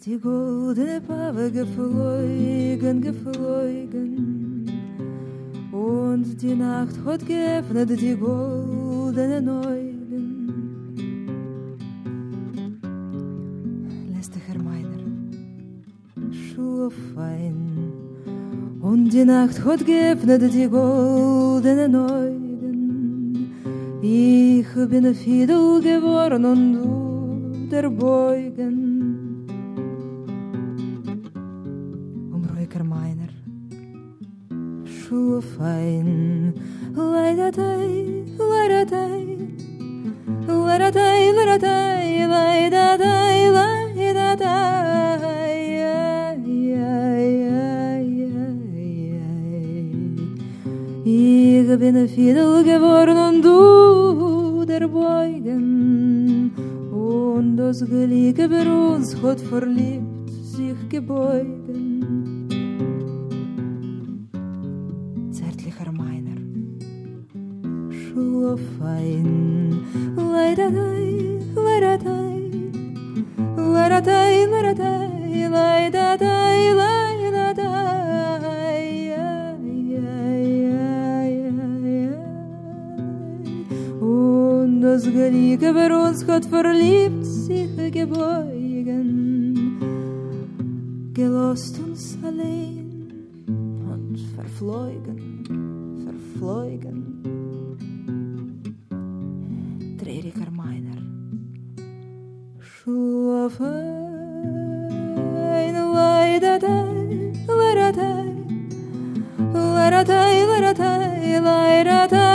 ist die goldene Pave geflogen, geflogen. Und die Nacht hat geöffnet die goldenen Augen. Lässt Herr meiner Schlaf ein. Und die Nacht hat geöffnet die goldenen Augen. Ich bin Fiedel geworden und du der Beugen. Ruhiger meiner Schlaf ein. Leidatei, leidatei, leidatei, leidatei, leidatei, leidatei. Ich bin Fiedel geworden und du der Beugen. Und das Glück über uns hat verliebt sich gebeugen. Zärtlicher meiner Schlaf ein. Leidatei, leidatei, leidatei, leidatei, leidatei, leidatei. Und das Glück über uns hat verliebt sich gebeugen. Gelost uns allein und verflogen, verflogen. Trauriger meiner Schlaf ein. Leidatei, leidatei, leidatei, leidatei, leidatei.